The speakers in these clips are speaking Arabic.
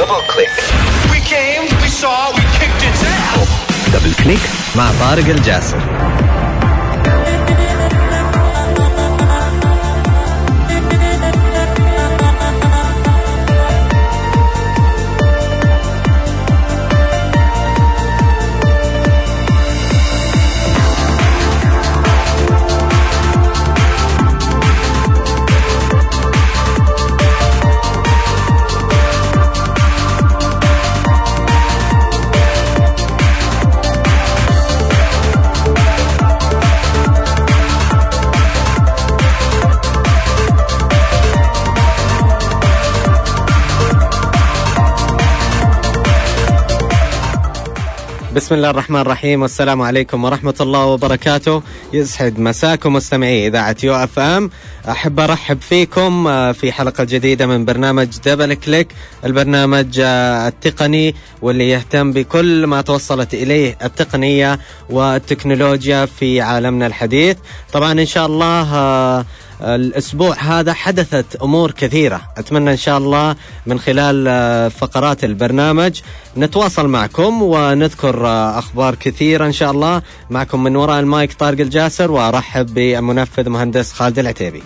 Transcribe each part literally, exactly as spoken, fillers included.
دبل كليك. We came, we saw, we kicked its ass. دبل كليك مع طارق الجاسر. بسم الله الرحمن الرحيم، والسلام عليكم ورحمة الله وبركاته. يسعد مساكم مستمعي إذاعة يو اف ام. أحب أرحب فيكم في حلقة جديدة من برنامج دبل كليك، البرنامج التقني واللي يهتم بكل ما توصلت إليه التقنية والتكنولوجيا في عالمنا الحديث. طبعا إن شاء الله الأسبوع هذا حدثت أمور كثيرة، أتمنى إن شاء الله من خلال فقرات البرنامج نتواصل معكم ونذكر أخبار كثيرة إن شاء الله. معكم من وراء المايك طارق الجاسر، وأرحب بالمنفذ مهندس خالد العتيبي.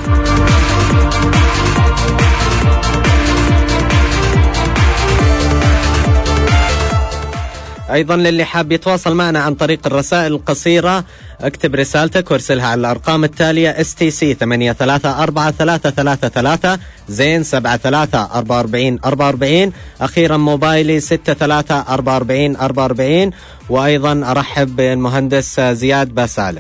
أيضا للي حاب يتواصل معنا عن طريق الرسائل القصيرة، اكتب رسالتك وارسلها على الأرقام التالية: اس تي سي ثمانية ثلاثة أربعة ثلاثة ثلاثة ثلاثة، زين سبعة ثلاثة أربعة أربعين أربعة أربعين، أخيرا موبايلي ستة ثلاثة أربعة أربعين أربعة أربعين. وأيضا أرحب بالمهندس زياد باسالم.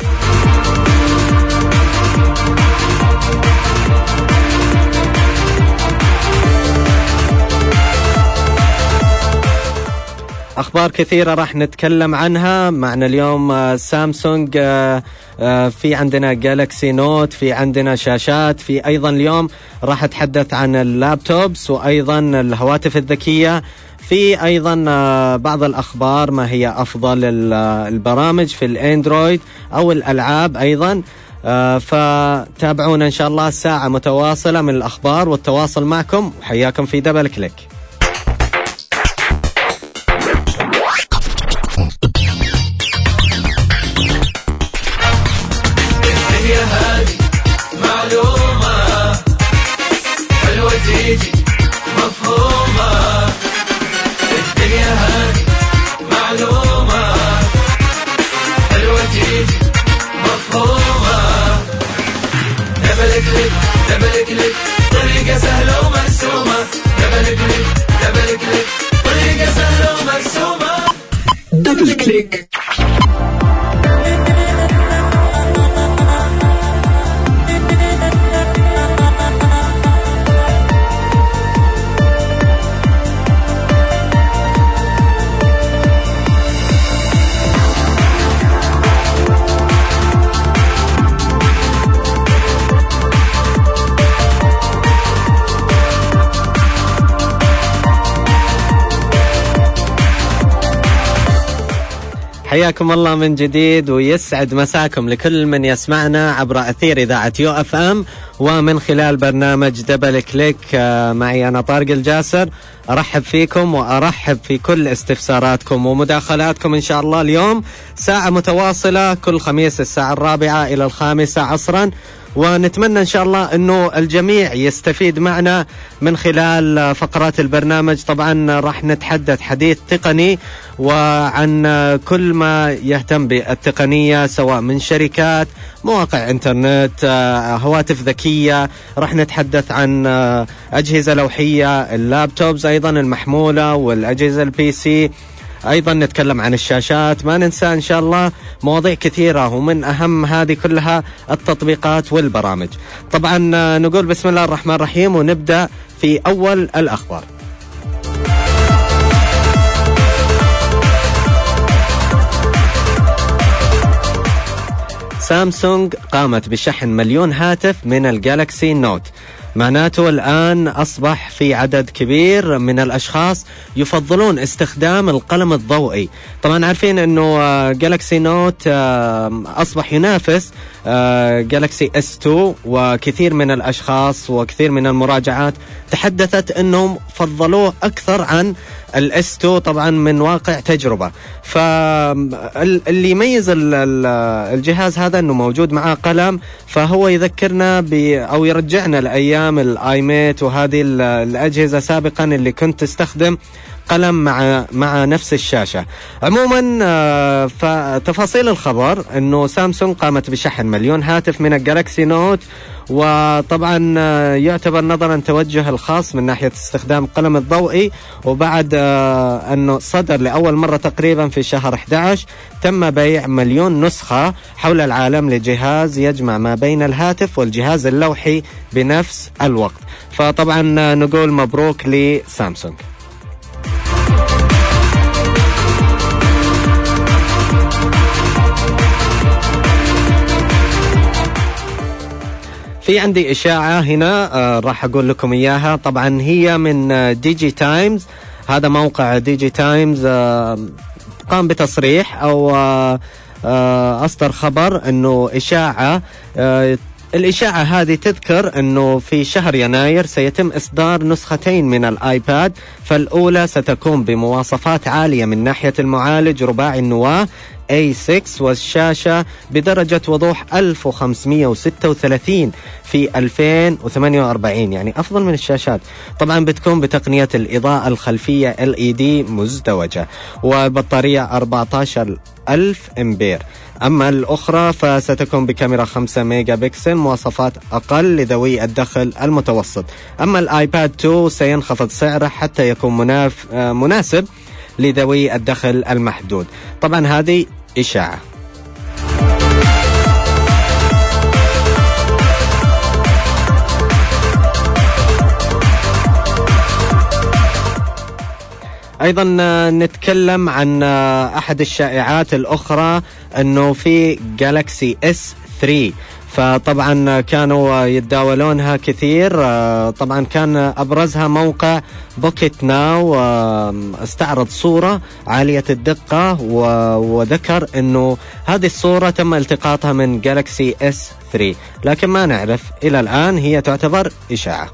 أخبار كثيرة راح نتكلم عنها. معنا اليوم سامسونج، في عندنا جالكسي نوت، في عندنا شاشات، في أيضا اليوم راح أتحدث عن اللابتوبس وأيضا الهواتف الذكية، في أيضا بعض الأخبار ما هي أفضل البرامج في الأندرويد أو الألعاب أيضا. فتابعونا إن شاء الله ساعة متواصلة من الأخبار والتواصل معكم. حياكم في دبل كليك. دبل كليك طريقة سهلة ومرسومة. دبل كليك دبل كليك طريقة سهلة ومرسومة. دبل كليك. حياكم الله من جديد، ويسعد مساكم لكل من يسمعنا عبر أثير إذاعة يو اف ام ومن خلال برنامج دبل كليك. معي أنا طارق الجاسر، أرحب فيكم وأرحب في كل استفساراتكم ومداخلاتكم. إن شاء الله اليوم ساعة متواصلة كل خميس الساعة الرابعة إلى الخامسة عصرا، ونتمنى إن شاء الله أنه الجميع يستفيد معنا من خلال فقرات البرنامج. طبعا راح نتحدث حديث تقني وعن كل ما يهتم بالتقنية، سواء من شركات، مواقع انترنت، هواتف ذكية، راح نتحدث عن أجهزة لوحية، اللابتوبز أيضا المحمولة، والأجهزة البي سي، أيضا نتكلم عن الشاشات. ما ننسى إن شاء الله مواضيع كثيرة، ومن أهم هذه كلها التطبيقات والبرامج. طبعا نقول بسم الله الرحمن الرحيم ونبدأ في أول الأخبار. سامسونج قامت بشحن مليون هاتف من الجالكسي نوت. معناته الآن أصبح في عدد كبير من الأشخاص يفضلون استخدام القلم الضوئي. طبعا عارفين أنه جالكسي نوت أصبح ينافس جالكسي إس تو، وكثير من الأشخاص وكثير من المراجعات تحدثت أنهم فضلوه أكثر عن الإس تو طبعا من واقع تجربة. فاللي يميز الجهاز هذا أنه موجود معه قلم، فهو يذكرنا ب أو يرجعنا لأيام الآيميت وهذه الأجهزة سابقا اللي كنت تستخدم قلم مع مع نفس الشاشة. عموما فتفاصيل الخبر أنه سامسونج قامت بشحن مليون هاتف من الجالكسي نوت، وطبعا يعتبر نظرا توجه الخاص من ناحية استخدام القلم الضوئي، وبعد أنه صدر لأول مرة تقريبا في شهر أحد عشر تم بيع مليون نسخة حول العالم لجهاز يجمع ما بين الهاتف والجهاز اللوحي بنفس الوقت. فطبعا نقول مبروك لسامسونج. في عندي إشاعة هنا آه راح أقول لكم إياها. طبعا هي من آه ديجي تايمز. هذا موقع ديجي تايمز آه قام بتصريح أو آه آه أصدر خبر أنه إشاعة آه الإشاعة هذه تذكر أنه في شهر يناير سيتم إصدار نسختين من الآيباد، فالأولى ستكون بمواصفات عالية من ناحية المعالج رباعي النواة إيه ستة والشاشة بدرجة وضوح ألف وخمسمئة وستة وثلاثين في ألفين وثمانية وأربعين، يعني أفضل من الشاشات. طبعا بتكون بتقنية الإضاءة الخلفية إل إي دي مزدوجة، وبطارية أربعة عشر ألف أمبير. أما الأخرى فستكون بكاميرا خمسة ميجا بكسل، مواصفات أقل لذوي الدخل المتوسط. أما الآيباد اثنين سينخفض سعره حتى يكون مناف مناسب لذوي الدخل المحدود. طبعا هذه إشاعة. أيضا نتكلم عن أحد الشائعات الأخرى أنه في جالكسي إس ثلاثة، فطبعا كانوا يتداولونها كثير. طبعا كان أبرزها موقع بوكيت ناو، استعرض صورة عالية الدقة وذكر أنه هذه الصورة تم التقاطها من جالكسي إس ثلاثة، لكن ما نعرف إلى الآن، هي تعتبر إشاعة.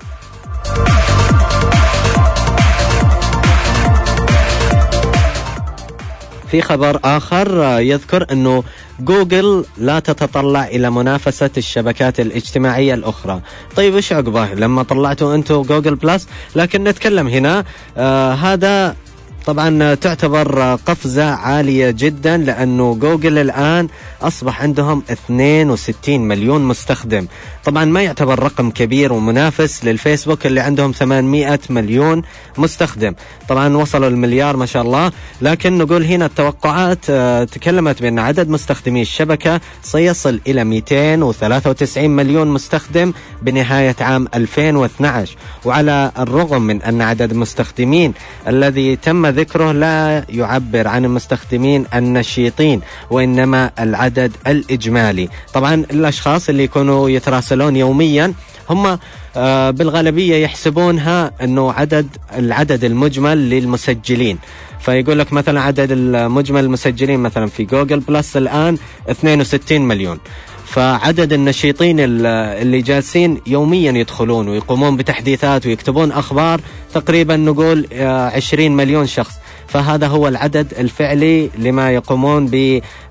في خبر آخر يذكر أنه جوجل لا تتطلع إلى منافسة الشبكات الاجتماعية الأخرى. طيب إيش عقبه لما طلعتوا أنتوا جوجل بلس؟ لكن نتكلم هنا آه هذا طبعا تعتبر قفزة عالية جدا، لأنه جوجل الآن أصبح عندهم اثنين وستين مليون مستخدم. طبعا ما يعتبر رقم كبير ومنافس للفيسبوك اللي عندهم ثمانمئة مليون مستخدم. طبعا وصلوا المليار ما شاء الله، لكن نقول هنا التوقعات تكلمت بأن عدد مستخدمي الشبكة سيصل إلى مئتين وثلاثة وتسعين مليون مستخدم بنهاية عام ألفين واثني عشر. وعلى الرغم من أن عدد المستخدمين الذي تم ذكره لا يعبر عن المستخدمين النشيطين، وإنما العدد الإجمالي. طبعا الأشخاص اللي يكونوا يتراسلون يوميا هم آه بالغالبية يحسبونها أنه عدد العدد المجمل للمسجلين. فيقول لك مثلا عدد المجمل المسجلين مثلا في جوجل بلس الآن اثنين وستين مليون، فعدد النشيطين اللي جالسين يوميا يدخلون ويقومون بتحديثات ويكتبون أخبار تقريبا نقول عشرين مليون شخص. فهذا هو العدد الفعلي لما يقومون ب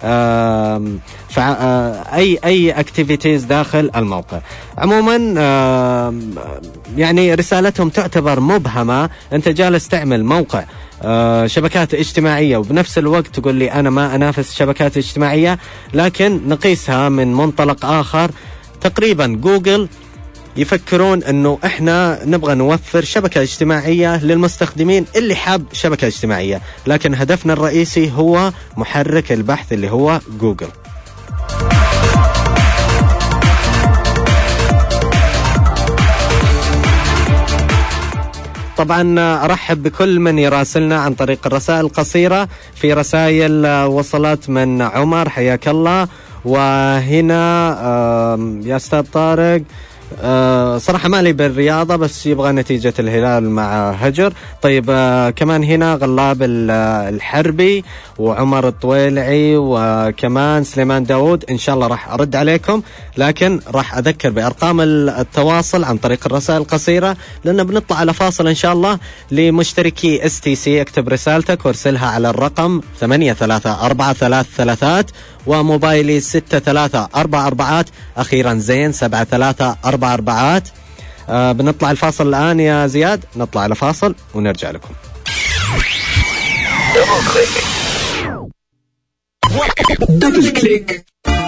أي أي اكتيفيتيز داخل الموقع. عموما يعني رسالتهم تعتبر مبهمة. أنت جالس تعمل موقع شبكات اجتماعية وبنفس الوقت تقول لي أنا ما أنافس شبكات اجتماعية، لكن نقيسها من منطلق آخر. تقريبا جوجل يفكرون أنه إحنا نبغى نوفر شبكة اجتماعية للمستخدمين اللي حاب شبكة اجتماعية، لكن هدفنا الرئيسي هو محرك البحث اللي هو جوجل. طبعا أرحب بكل من يراسلنا عن طريق الرسائل القصيرة. في رسائل وصلت من عمر، حياك الله. وهنا يا أستاذ طارق أه صراحة مالي بالرياضة، بس يبغى نتيجة الهلال مع هجر. طيب أه كمان هنا غلاب الحربي وعمر الطويلعي وكمان سليمان داود. إن شاء الله راح أرد عليكم، لكن راح أذكر بأرقام التواصل عن طريق الرسائل القصيرة، لأنه بنطلع على فاصل إن شاء الله. لمشتركي اس تي سي اكتب رسالتك وارسلها على الرقم ثمانية ثلاثة أربعة ثلاث ثلاثات، وموبايلي ستة ثلاثة أربعة أربعات، أخيرا زين سبعة ثلاثة أربعة أربعات. آه بنطلع الفاصل الآن يا زياد، نطلع على فاصل ونرجع لكم. دبل كليك.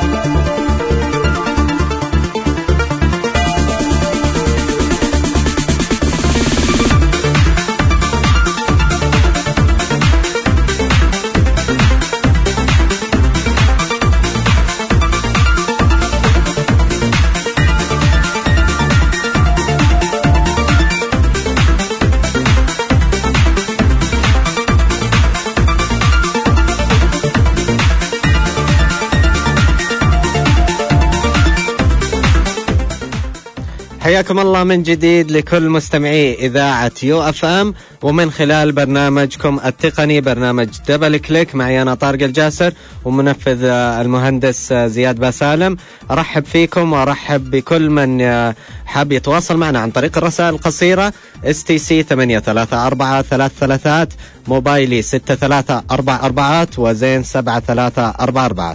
حياكم الله من جديد لكل مستمعي إذاعة يو اف ام، ومن خلال برنامجكم التقني برنامج دبل كليك، معي أنا طارق الجاسر ومنفذ المهندس زياد باسالم. أرحب فيكم وأرحب بكل من حاب يتواصل معنا عن طريق الرسائل القصيرة. اس تي سي ثمانية ثلاثة أربعة ثلاث ثلاثات، موبايلي ستة ثلاثة أربعة أربعات، وزين سبعة ثلاثة أربعة أربعات.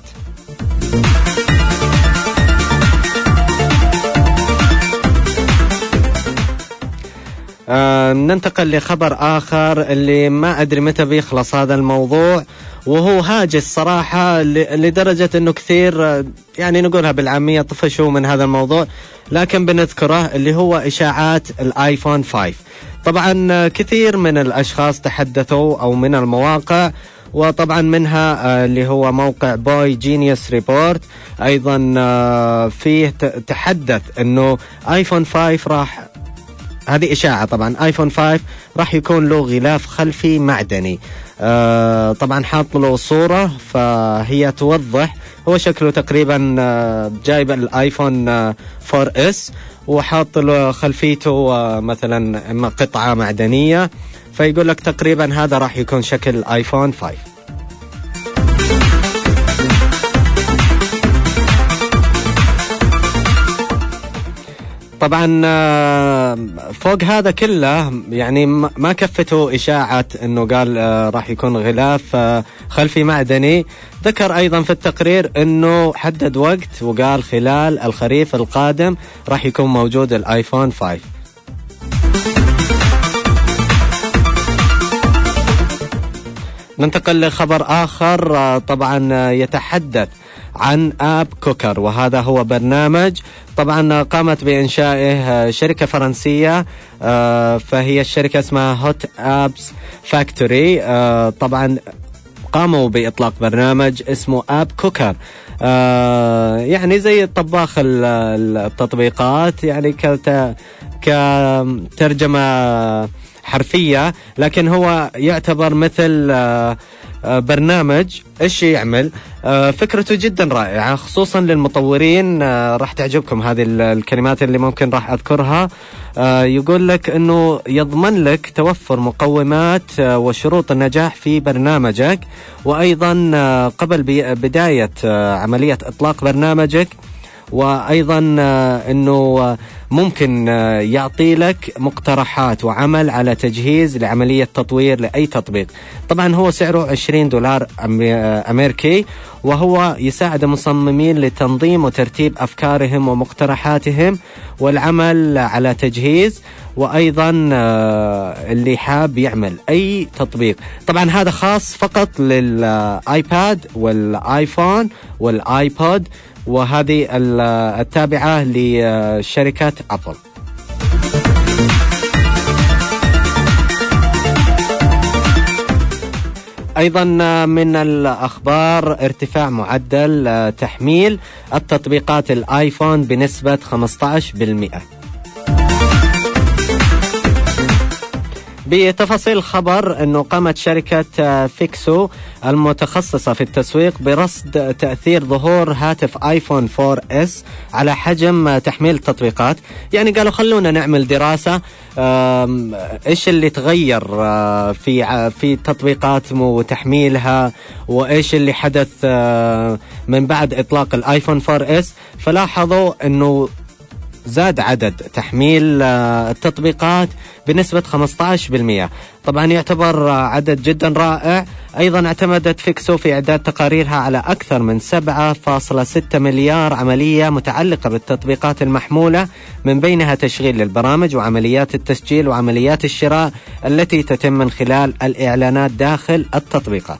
آه ننتقل لخبر آخر اللي ما أدري متى بيخلص هذا الموضوع، وهو هاجس صراحة لدرجة أنه كثير يعني نقولها بالعامية طفشوا من هذا الموضوع، لكن بنذكره اللي هو إشاعات الآيفون خمسة. طبعا كثير من الأشخاص تحدثوا أو من المواقع، وطبعا منها اللي هو موقع بوي جينيوس ريبورت أيضا فيه تحدث أنه آيفون خمسة راح، هذه إشاعة طبعا، آيفون خمسة راح يكون له غلاف خلفي معدني. آه طبعا حاط له صورة فهي توضح، هو شكله تقريبا آه جايب الآيفون آه فور إس وحاط له خلفيته آه مثلا إما قطعة معدنية، فيقول لك تقريبا هذا راح يكون شكل آيفون خمسة. طبعا فوق هذا كله يعني ما كفته إشاعة أنه قال راح يكون غلاف خلفي معدني، ذكر أيضا في التقرير أنه حدد وقت وقال خلال الخريف القادم راح يكون موجود الآيفون خمسة. ننتقل لخبر آخر، طبعا يتحدث عن آب كوكر، وهذا هو برنامج طبعا قامت بإنشائه شركة فرنسية، فهي الشركة اسمها هوت آبس فاكتوري. طبعا قاموا بإطلاق برنامج اسمه آب كوكر، يعني زي الطباخ التطبيقات، يعني كترجمة حرفية، لكن هو يعتبر مثل برنامج. إيش يعمل؟ فكرته جدا رائعة خصوصا للمطورين، راح تعجبكم هذه الكلمات اللي ممكن راح أذكرها. يقول لك أنه يضمن لك توفر مقومات وشروط النجاح في برنامجك، وأيضا قبل بداية عملية إطلاق برنامجك، وأيضا أنه ممكن يعطي لك مقترحات وعمل على تجهيز لعملية تطوير لأي تطبيق. طبعا هو سعره عشرين دولار أمريكي، وهو يساعد المصممين لتنظيم وترتيب أفكارهم ومقترحاتهم والعمل على تجهيز، وأيضا اللي حاب يعمل أي تطبيق. طبعا هذا خاص فقط للآيباد والآيفون والآيبود، وهذه التابعة لشركة أبل. أيضا من الأخبار ارتفاع معدل تحميل التطبيقات الآيفون بنسبة خمسة عشر بالمئة. بتفاصيل الخبر أنه قامت شركة فيكسو المتخصصة في التسويق برصد تأثير ظهور هاتف آيفون فور إس على حجم تحميل التطبيقات. يعني قالوا خلونا نعمل دراسة إيش اللي تغير في في تطبيقات وتحميلها، وإيش اللي حدث من بعد إطلاق الآيفون فور إس. فلاحظوا أنه زاد عدد تحميل التطبيقات بنسبة خمسة عشر بالمئة. طبعا يعتبر عدد جدا رائع. أيضا اعتمدت فيكسو في إعداد تقاريرها على أكثر من سبعة فاصلة ستة مليار عملية متعلقة بالتطبيقات المحمولة، من بينها تشغيل للبرامج وعمليات التسجيل وعمليات الشراء التي تتم من خلال الإعلانات داخل التطبيقات.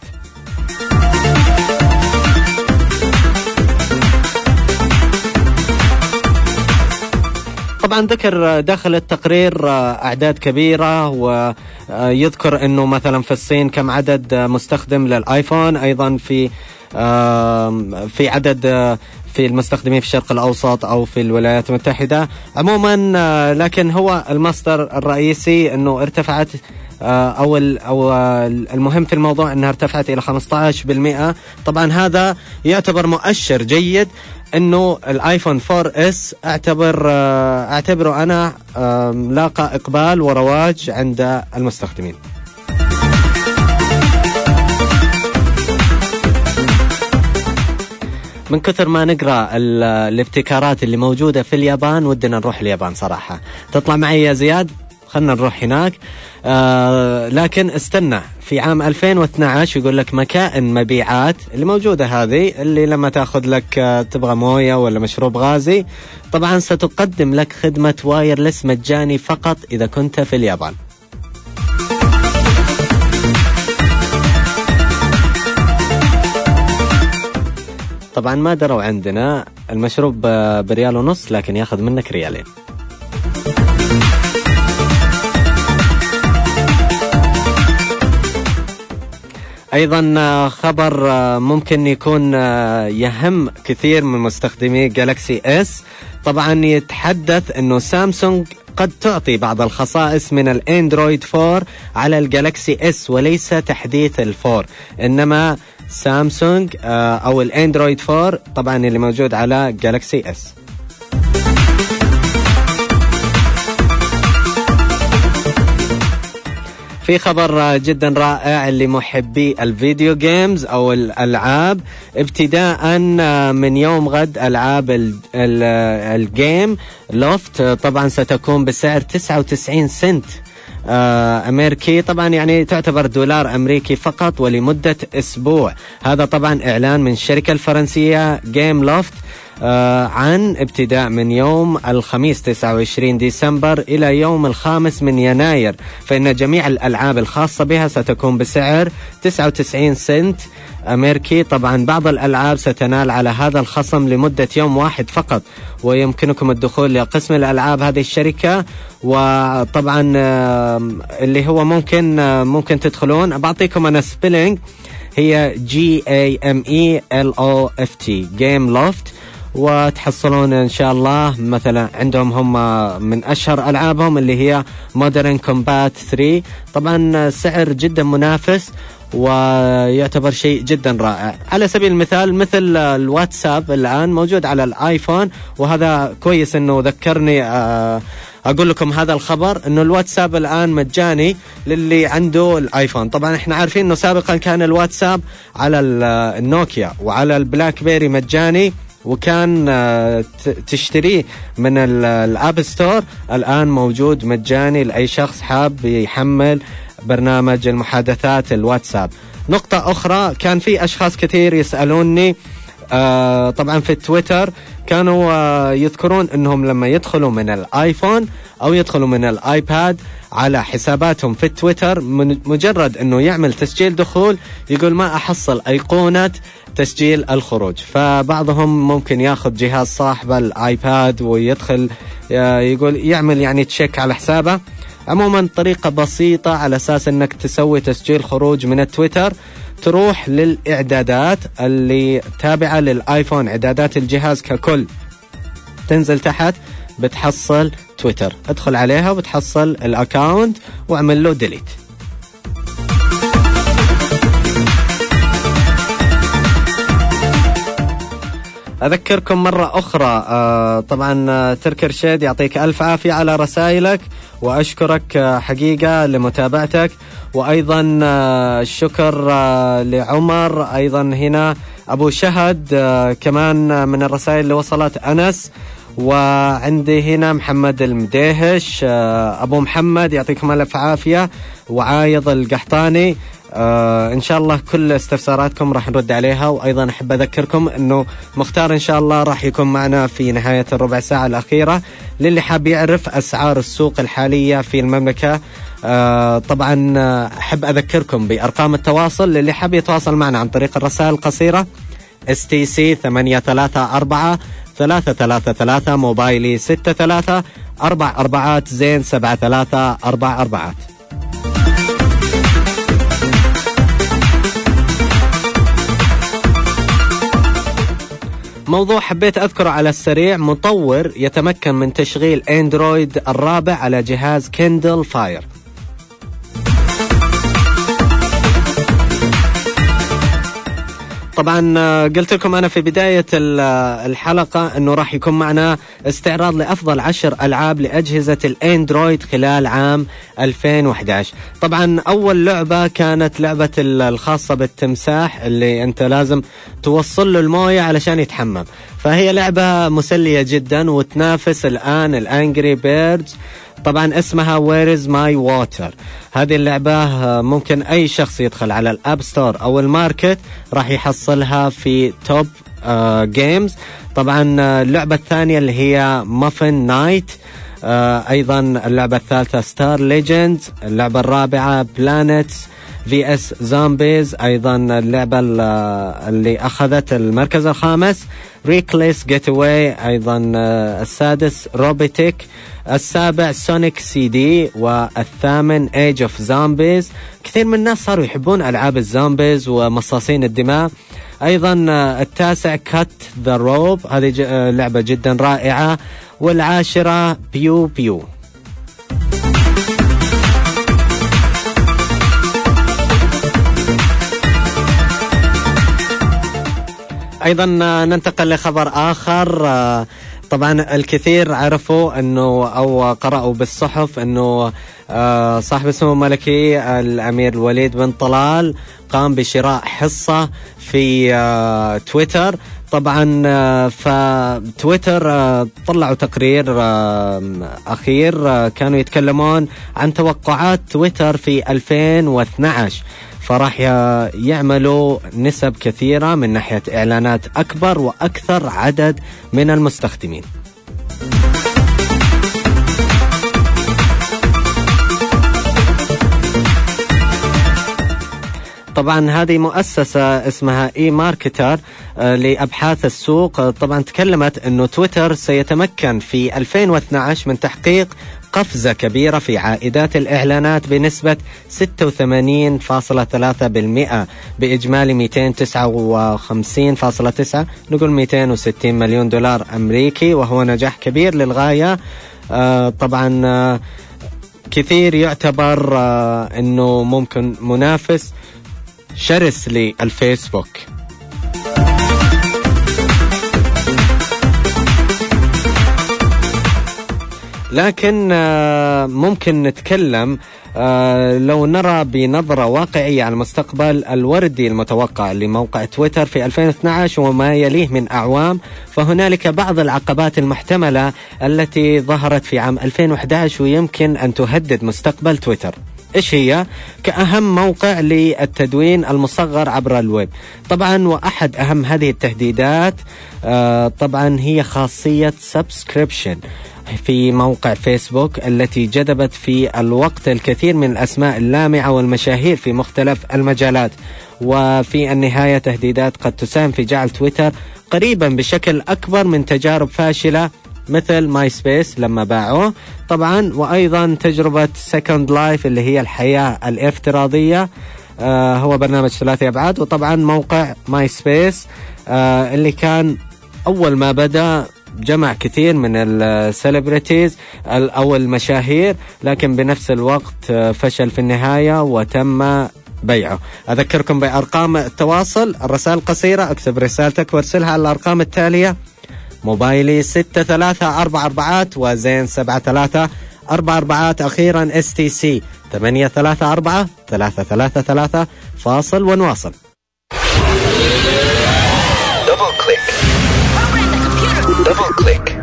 طبعا ذكر داخل التقرير أعداد كبيرة، ويذكر أنه مثلا في الصين كم عدد مستخدم للآيفون، أيضا في في عدد في المستخدمين في الشرق الأوسط أو في الولايات المتحدة عموما. لكن هو المصدر الرئيسي أنه ارتفعت أو أو المهم في الموضوع أنها ارتفعت إلى خمسة عشر بالمئة. طبعا هذا يعتبر مؤشر جيد انه الايفون فور إس اعتبر اعتبره انا لاقى اقبال ورواج عند المستخدمين. من كثر ما نقرأ الابتكارات اللي موجودة في اليابان ودنا نروح اليابان صراحة. تطلع معي يا زياد؟ خلنا نروح هناك. آه لكن استنى، في عام ألفين واثني عشر يقول لك مكائن مبيعات اللي موجودة هذه، اللي لما تأخذ لك آه تبغى موية ولا مشروب غازي، طبعا ستقدم لك خدمة وايرلس مجاني فقط إذا كنت في اليابان. طبعا ما دروا عندنا المشروب بريال ونص، لكن ياخذ منك ريالين. أيضا خبر ممكن يكون يهم كثير من مستخدمي جالاكسي اس. طبعا يتحدث أنه سامسونج قد تعطي بعض الخصائص من الأندرويد فور على الجالاكسي اس، وليس تحديث الفور، إنما سامسونج أو الأندرويد فور طبعا اللي موجود على جالاكسي اس. في خبر جدا رائع لمحبي الفيديو جيمز أو الألعاب. ابتداء من يوم غد ألعاب الجيم لوفت طبعا ستكون بسعر تسعة وتسعين سنت أمريكي، طبعا يعني تعتبر دولار أمريكي فقط، ولمدة أسبوع. هذا طبعا إعلان من الشركة الفرنسية جيم لوفت آه عن ابتداء من يوم الخميس تسعة وعشرين ديسمبر إلى يوم الخامس من يناير، فإن جميع الألعاب الخاصة بها ستكون بسعر تسعة وتسعين سنت أمريكي. طبعا بعض الألعاب ستنال على هذا الخصم لمدة يوم واحد فقط، ويمكنكم الدخول لقسم الألعاب هذه الشركة. وطبعا آه اللي هو ممكن آه ممكن تدخلون، بعطيكم أنا سبيلينج، هي جي اي ام اي ال او اف تي جيم لوفت، وتحصلون إن شاء الله مثلا عندهم هم من أشهر ألعابهم اللي هي مودرن كومبات ثري. طبعا سعر جدا منافس ويعتبر شيء جدا رائع. على سبيل المثال مثل الواتساب الآن موجود على الآيفون، وهذا كويس إنه ذكرني أقول لكم هذا الخبر، إنه الواتساب الآن مجاني للي عنده الآيفون. طبعا إحنا عارفين إنه سابقا كان الواتساب على النوكيا وعلى البلاك بيري مجاني، وكان تشتريه من الاب ستور. الآن موجود مجاني لأي شخص حاب يحمل برنامج المحادثات الواتساب. نقطة أخرى، كان في أشخاص كثير يسألوني آه طبعا في تويتر، كانوا آه يذكرون أنهم لما يدخلوا من الآيفون أو يدخلوا من الآيباد على حساباتهم في تويتر، مجرد أنه يعمل تسجيل دخول يقول ما أحصل أيقونة تسجيل الخروج. فبعضهم ممكن ياخذ جهاز صاحب الآيباد ويدخل يقول يعمل يعني تشيك على حسابه. عموما طريقة بسيطة على أساس أنك تسوي تسجيل خروج من التويتر، تروح للإعدادات اللي تابعة للآيفون، إعدادات الجهاز ككل، تنزل تحت بتحصل تويتر. ادخل عليها وبتحصل الاكاونت واعمل له ديليت. أذكركم مرة أخرى آه طبعا آه تركي رشيد يعطيك ألف عافية على رسائلك، وأشكرك آه حقيقة لمتابعتك، وأيضا آه الشكر آه لعمر أيضا هنا أبو شهد آه كمان آه من الرسائل اللي وصلت أنس، وعندي هنا محمد المديهش آه أبو محمد يعطيكم ألف عافية، وعايض القحطاني. آه إن شاء الله كل استفساراتكم راح نرد عليها. وأيضا أحب أذكركم أنه مختار إن شاء الله راح يكون معنا في نهاية الربع ساعة الأخيرة للي حاب يعرف أسعار السوق الحالية في المملكة. آه طبعا أحب أذكركم بأرقام التواصل للي حاب يتواصل معنا عن طريق الرسائل القصيرة إس تي سي ثمانية ثلاثة أربعة ثلاثة ثلاثة ثلاثة، موبايلي ستة ثلاثة أربع أربعات زين سبعة ثلاثة أربع أربعات. موضوع حبيت أذكره على السريع: مطور يتمكن من تشغيل أندرويد الرابع على جهاز كيندل فاير. طبعا قلت لكم أنا في بداية الحلقة أنه راح يكون معنا استعراض لأفضل عشر ألعاب لأجهزة الأندرويد خلال عام ألفين وأحد عشر. طبعا أول لعبة كانت لعبة الخاصة بالتمساح اللي أنت لازم توصل له الموية علشان يتحمم، فهي لعبة مسلية جدا وتنافس الآن الأنجري بيردز. طبعا اسمها Where is my water. هذه اللعبة ممكن أي شخص يدخل على الأب ستور أو الماركت راح يحصلها في توب جيمز. طبعا اللعبة الثانية اللي هي مافن نايت، أيضا اللعبة الثالثة ستار ليجندز، اللعبة الرابعة بلانيتس في اس زومبيز، أيضا اللعبة اللي أخذت المركز الخامس ريكليس جيت اواي، أيضا السادس روبوتيك، السابع سونيك سي دي، والثامن ايج اوف زومبيز. كثير من الناس صاروا يحبون ألعاب الزومبيز ومصاصين الدماء. أيضا التاسع كات ذا روب، هذه لعبة جدا رائعة. والعاشرة بيو بيو. أيضا ننتقل لخبر آخر. طبعا الكثير عرفوا أنه أو قرأوا بالصحف أنه صاحب السمو الملكي الأمير الوليد بن طلال قام بشراء حصة في تويتر. طبعا فتويتر طلعوا تقرير أخير كانوا يتكلمون عن توقعات تويتر في ألفين واثني عشر، فراح يعملوا نسب كثيرة من ناحية إعلانات أكبر وأكثر عدد من المستخدمين. طبعا هذه مؤسسة اسمها اي ماركتر لأبحاث السوق. طبعا تكلمت أنه تويتر سيتمكن في ألفين واثني عشر من تحقيق قفزة كبيرة في عائدات الإعلانات بنسبة ستة وثمانين فاصلة ثلاثة بالمئة بإجمالي مئتين وتسعة وخمسين فاصلة تسعة، نقول مئتين وستين مليون دولار أمريكي، وهو نجاح كبير للغاية. آه طبعا آه كثير يعتبر آه أنه ممكن منافس شرس للفيسبوك. لكن ممكن نتكلم لو نرى بنظرة واقعية على المستقبل الوردي المتوقع لموقع تويتر في ألفين واثني عشر وما يليه من أعوام، فهنالك بعض العقبات المحتملة التي ظهرت في عام ألفين وأحد عشر ويمكن أن تهدد مستقبل تويتر. إيش هي؟ كأهم موقع للتدوين المصغر عبر الويب. طبعا وأحد أهم هذه التهديدات طبعا هي خاصية سبسكريبشن في موقع فيسبوك التي جذبت في الوقت الكثير من الأسماء اللامعة والمشاهير في مختلف المجالات، وفي النهاية تهديدات قد تساهم في جعل تويتر قريبا بشكل أكبر من تجارب فاشلة مثل ماي سبيس لما باعوه طبعا، وأيضا تجربة سكند لايف اللي هي الحياة الافتراضية، آه هو برنامج ثلاثي أبعاد. وطبعا موقع ماي سبيس آه اللي كان أول ما بدأ جمع كثير من السيلبريتيز أو المشاهير، لكن بنفس الوقت فشل في النهاية وتم بيعه. أذكركم بأرقام التواصل، الرسائل القصيرة اكتب رسالتك وارسلها على الأرقام التالية: موبايلي ستة ثلاثة أربعة أربعات وزين سبعة ثلاثة أربعة أربعات، أخيرا اس تي سي ثمانية ثلاثة أربعة ثلاثة ثلاثة ثلاثة. فاصل ونواصل. Double click. Double click.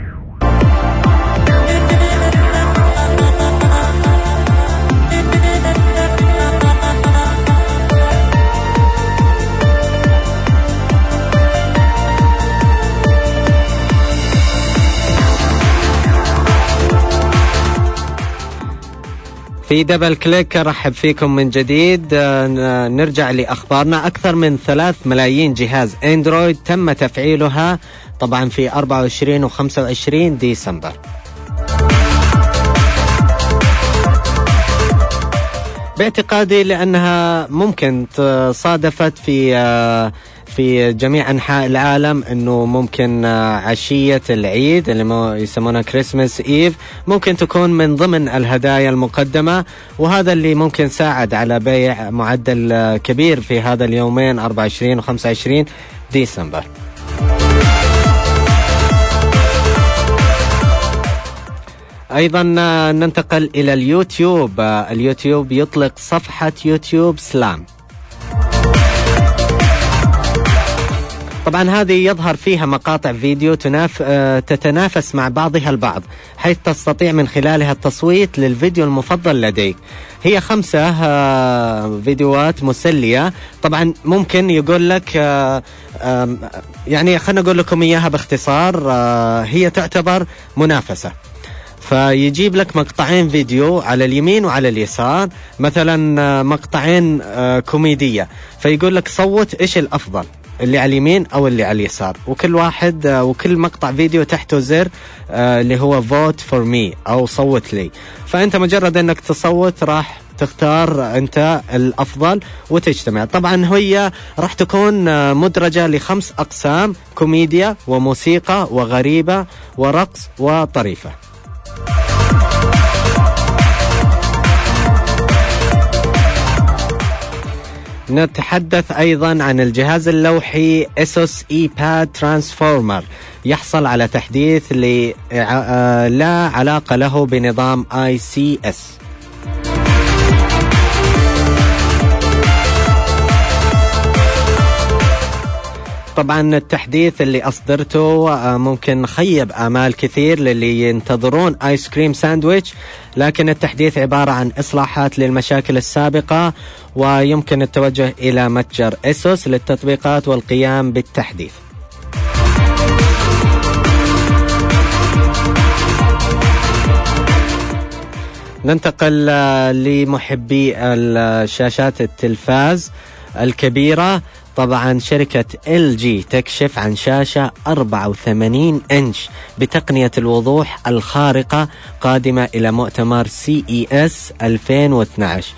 في دبل كليك رحب فيكم من جديد. نرجع لأخبارنا. أكثر من ثلاث ملايين جهاز اندرويد تم تفعيلها طبعا في أربعة وعشرين وخمسة وعشرين ديسمبر. باعتقادي لأنها ممكن صادفت في في جميع أنحاء العالم، أنه ممكن عشية العيد اللي يسمونها كريسماس إيف ممكن تكون من ضمن الهدايا المقدمة، وهذا اللي ممكن ساعد على بيع معدل كبير في هذا اليومين أربعة وعشرين وخمسة وعشرين ديسمبر. أيضا ننتقل إلى اليوتيوب. اليوتيوب يطلق صفحة يوتيوب سلام. طبعا هذه يظهر فيها مقاطع فيديو تناف... تتنافس مع بعضها البعض، حيث تستطيع من خلالها التصويت للفيديو المفضل لديك. هي خمسة فيديوهات مسلية. طبعا ممكن يقول لك يعني خلنا نقول لكم إياها باختصار، هي تعتبر منافسة. فيجيب لك مقطعين فيديو على اليمين وعلى اليسار، مثلا مقطعين كوميدية، فيقول لك صوت إيش الأفضل، اللي على اليمين أو اللي على اليسار، وكل واحد وكل مقطع فيديو تحته زر اللي هو vote for me أو صوت لي. فأنت مجرد أنك تصوت راح تختار أنت الأفضل وتجتمع. طبعا هي راح تكون مدرجة لخمس أقسام: كوميديا وموسيقى وغريبة ورقص وطريفة. نتحدث أيضا عن الجهاز اللوحي اسوس ايباد ترانسفورمر، يحصل على تحديث لا علاقة له بنظام آي سي إس. طبعا التحديث اللي أصدرته ممكن خيب آمال كثير للي ينتظرون آيس كريم ساندويتش، لكن التحديث عبارة عن إصلاحات للمشاكل السابقة، ويمكن التوجه إلى متجر اسوس للتطبيقات والقيام بالتحديث. ننتقل لمحبي الشاشات التلفاز الكبيرة. طبعا شركة إل جي تكشف عن شاشة أربعة وثمانين إنش بتقنية الوضوح الخارقة قادمة إلى مؤتمر سي إي إس ألفين واثني عشر.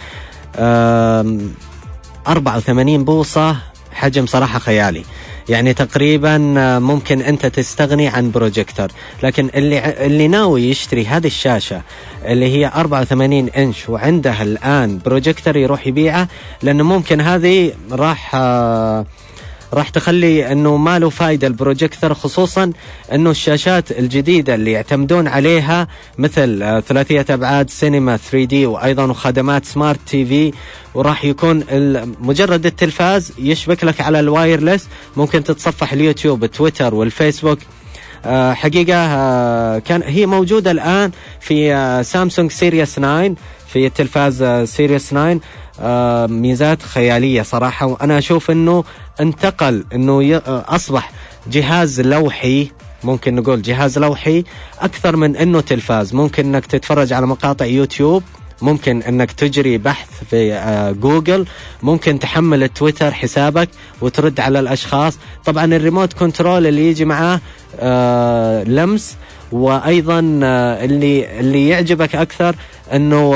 أربعة وثمانين بوصة، حجم صراحة خيالي، يعني تقريبا ممكن أنت تستغني عن بروجيكتور. لكن اللي اللي ناوي يشتري هذه الشاشة اللي هي أربعة وثمانين إنش وعنده الآن بروجيكتور يروح يبيعه، لأنه ممكن هذه راح راح تخلي أنه ما له فايدة البروجيكتور، خصوصا أنه الشاشات الجديدة اللي يعتمدون عليها مثل ثلاثية أبعاد سينما ثري دي وأيضا خدمات سمارت تي في، وراح يكون مجرد التلفاز يشبك لك على الوايرلس، ممكن تتصفح اليوتيوب تويتر والفيسبوك. حقيقة كان هي موجودة الآن في سامسونج سيريس ناين، في التلفاز سيريس ناين. ميزات خيالية صراحة، وأنا أشوف أنه انتقل أنه أصبح جهاز لوحي، ممكن نقول جهاز لوحي أكثر من أنه تلفاز. ممكن أنك تتفرج على مقاطع يوتيوب، ممكن أنك تجري بحث في جوجل، ممكن تحمل تويتر حسابك وترد على الأشخاص. طبعا الريموت كنترول اللي يجي معاه لمس، وأيضا اللي اللي يعجبك أكثر أنه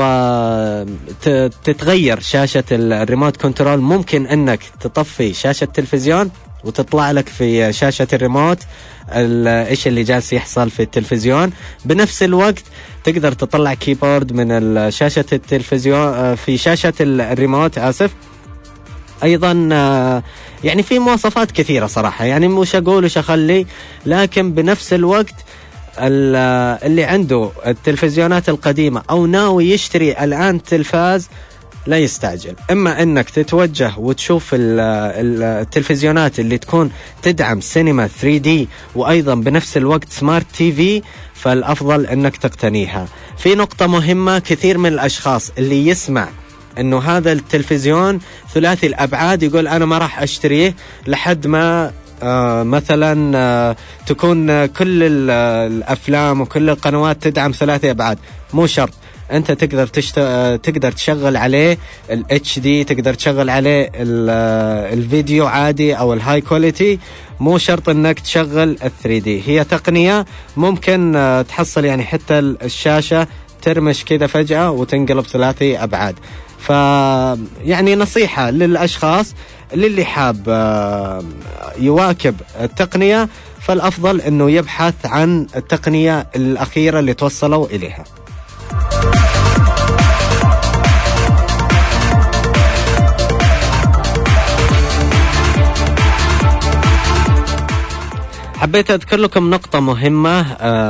تتغير شاشة الريموت كنترول، ممكن أنك تطفي شاشة التلفزيون وتطلع لك في شاشة الريموت إيش اللي جالس يحصل في التلفزيون. بنفس الوقت تقدر تطلع كيبورد من شاشة التلفزيون في شاشة الريموت آسف. أيضا يعني في مواصفات كثيرة صراحة، يعني مش أقول وش أخلي، لكن بنفس الوقت اللي عنده التلفزيونات القديمة أو ناوي يشتري الآن تلفاز لا يستعجل. إما أنك تتوجه وتشوف التلفزيونات اللي تكون تدعم سينما ثري دي وأيضا بنفس الوقت سمارت تي في، فالأفضل أنك تقتنيها. في نقطة مهمة، كثير من الأشخاص اللي يسمع أنه هذا التلفزيون ثلاثي الأبعاد يقول أنا ما راح أشتريه لحد ما آه مثلا آه تكون آه كل الأفلام وكل القنوات تدعم ثلاثي أبعاد. مو شرط، أنت تقدر تشت... تقدر تشغل عليه ال إتش دي، تقدر تشغل عليه الفيديو عادي أو الهاي كواليتي، مو شرط أنك تشغل ال ثري دي. هي تقنية ممكن آه تحصل يعني حتى الشاشة ترمش كذا فجأة وتنقلب ثلاثي أبعاد. ف يعني نصيحة للأشخاص للي حاب يواكب التقنية، فالأفضل أنه يبحث عن التقنية الأخيرة اللي توصلوا إليها. حبيت أذكر لكم نقطة مهمة.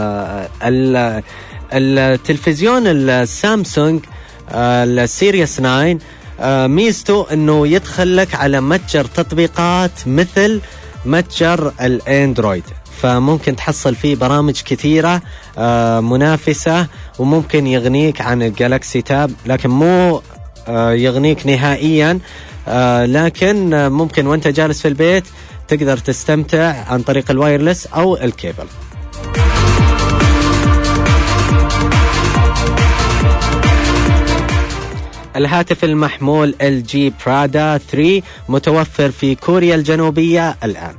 التلفزيون السامسونج السيريس تسعة ميزته انه يدخل لك على متجر تطبيقات مثل متجر الاندرويد، فممكن تحصل فيه برامج كثيرة منافسة، وممكن يغنيك عن الجالكسي تاب، لكن مو يغنيك نهائيا، لكن ممكن وانت جالس في البيت تقدر تستمتع عن طريق الوايرلس او الكيبل. الهاتف المحمول إل جي برادا ثري متوفر في كوريا الجنوبية الآن.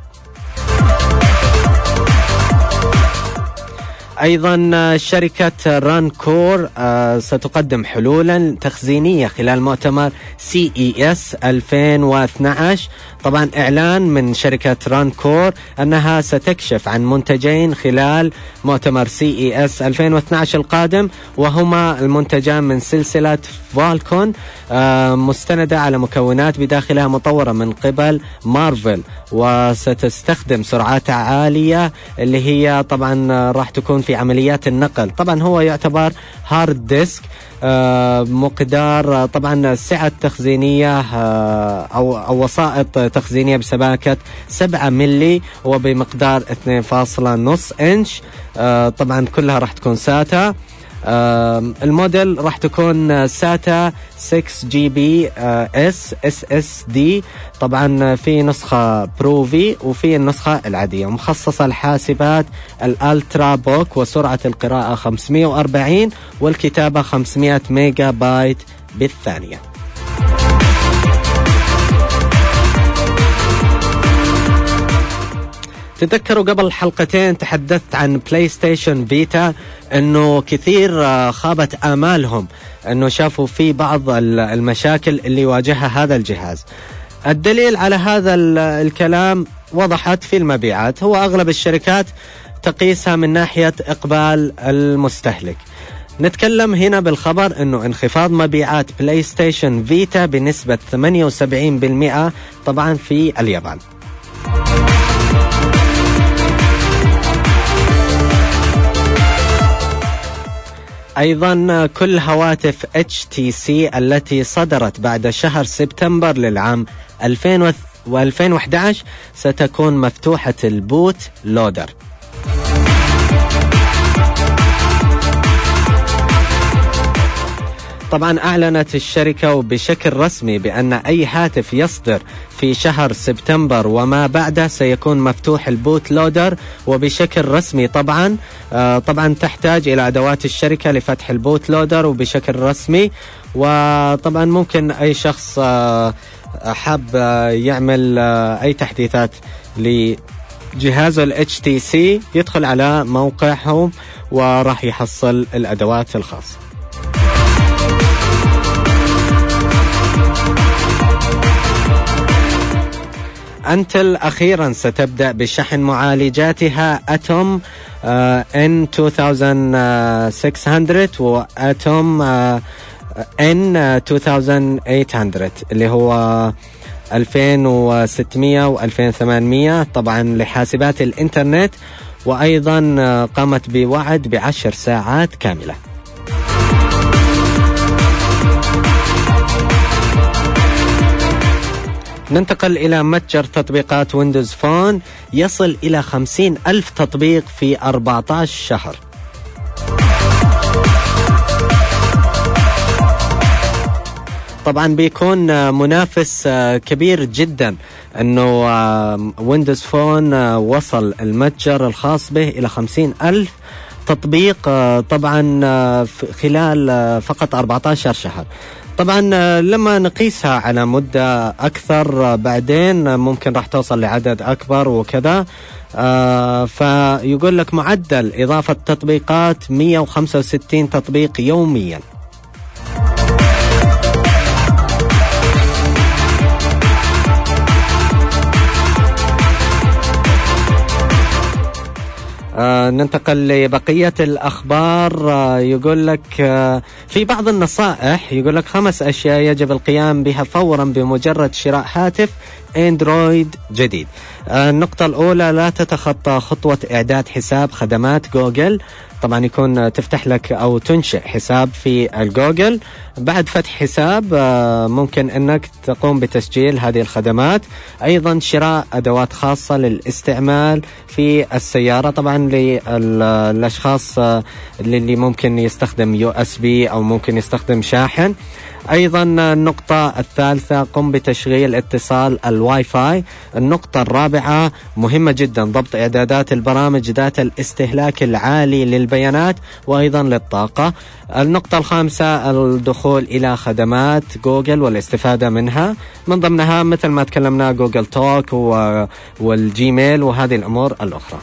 أيضا شركة رانكور ستقدم حلولا تخزينية خلال مؤتمر سي إي إس ألفين واثني عشر. طبعا إعلان من شركة رانكور أنها ستكشف عن منتجين خلال مؤتمر سي إي إس ألفين واثني عشر القادم، وهما المنتجان من سلسلة فالكون مستندة على مكونات بداخلها مطورة من قبل مارفل، وستستخدم سرعات عالية اللي هي طبعا راح تكون في عمليات النقل. طبعا هو يعتبر هارد ديسك، مقدار طبعا سعة تخزينية أو, أو وسائط تخزينية بسباكة سبعة ملي وبمقدار اثنين فاصلة خمسة إنش. طبعا كلها راح تكون ساتا. الموديل راح تكون ساتا ستة جي بي اس اس اس دي. طبعا في نسخة بروفي وفي النسخة العادية، مخصصة لحاسبات الالترا بوك، وسرعة القراءة خمسمائة وأربعين والكتابة خمسمائة ميجا بايت بالثانية. تذكروا قبل حلقتين تحدثت عن بلاي ستيشن فيتا، انه كثير خابت آمالهم انه شافوا في بعض المشاكل اللي واجهها هذا الجهاز. الدليل على هذا الكلام وضحت في المبيعات. هو اغلب الشركات تقيسها من ناحية اقبال المستهلك. نتكلم هنا بالخبر انه انخفاض مبيعات بلاي ستيشن فيتا بنسبة ثمانية وسبعين بالمئة طبعا في اليابان. أيضا كل هواتف إتش تي سي التي صدرت بعد شهر سبتمبر للعام ألفين وأحد عشر ستكون مفتوحة البوت لودر. طبعا أعلنت الشركة وبشكل رسمي بأن أي هاتف يصدر في شهر سبتمبر وما بعده سيكون مفتوح البوت لودر، وبشكل رسمي طبعا آه طبعا تحتاج إلى أدوات الشركة لفتح البوت لودر وبشكل رسمي. وطبعا ممكن أي شخص آه حاب آه يعمل آه أي تحديثات لجهازه ال إتش تي سي يدخل على موقعهم وراح يحصل الأدوات الخاصة. أنتل أخيرا ستبدأ بشحن معالجاتها أتوم إن ألفين وستمائة وأتوم إن ألفين وثمانمائة اللي هو ألفين وستمائة و ألفين وثمانمائة طبعا لحاسبات الإنترنت، وأيضا قامت بوعد بعشر ساعات كاملة. ننتقل إلى متجر تطبيقات ويندوز فون يصل إلى خمسين ألف تطبيق في أربعة عشر شهر. طبعا بيكون منافس كبير جدا أنه ويندوز فون وصل المتجر الخاص به إلى خمسين ألف تطبيق طبعا خلال فقط أربعة عشر شهر. طبعا لما نقيسها على مدة أكثر بعدين ممكن راح توصل لعدد أكبر وكذا. آه فيقول لك معدل إضافة تطبيقات مئة وخمسة وستين تطبيق يوميا. آه ننتقل لبقية الأخبار. آه يقول لك آه في بعض النصائح، يقول لك خمس أشياء يجب القيام بها فورا بمجرد شراء هاتف اندرويد جديد. آه النقطة الأولى، لا تتخطى خطوة إعداد حساب خدمات جوجل. طبعا يكون تفتح لك أو تنشئ حساب في الجوجل. بعد فتح حساب ممكن أنك تقوم بتسجيل هذه الخدمات. أيضا شراء أدوات خاصة للاستعمال في السيارة، طبعا للأشخاص اللي ممكن يستخدم يو اس بي أو ممكن يستخدم شاحن. أيضا النقطة الثالثة، قم بتشغيل اتصال الواي فاي. النقطة الرابعة مهمة جدا، ضبط إعدادات البرامج ذات الاستهلاك العالي للبيانات وأيضا للطاقة. النقطة الخامسة، الدخول إلى خدمات جوجل والاستفادة منها، من ضمنها مثل ما تكلمنا جوجل توك والجيميل وهذه الأمور الأخرى.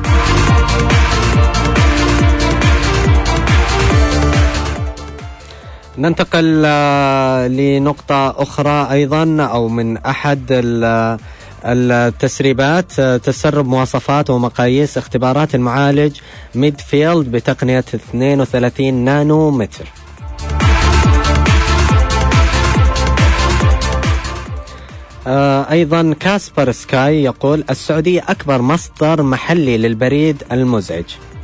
ننتقل لنقطة أخرى أيضا، أو من أحد التسريبات، تسرب مواصفات ومقاييس اختبارات المعالج ميدفيلد بتقنية اثنين وثلاثين نانو متر. أيضا كاسبر سكاي يقول السعودية أكبر مصدر محلي للبريد المزعج.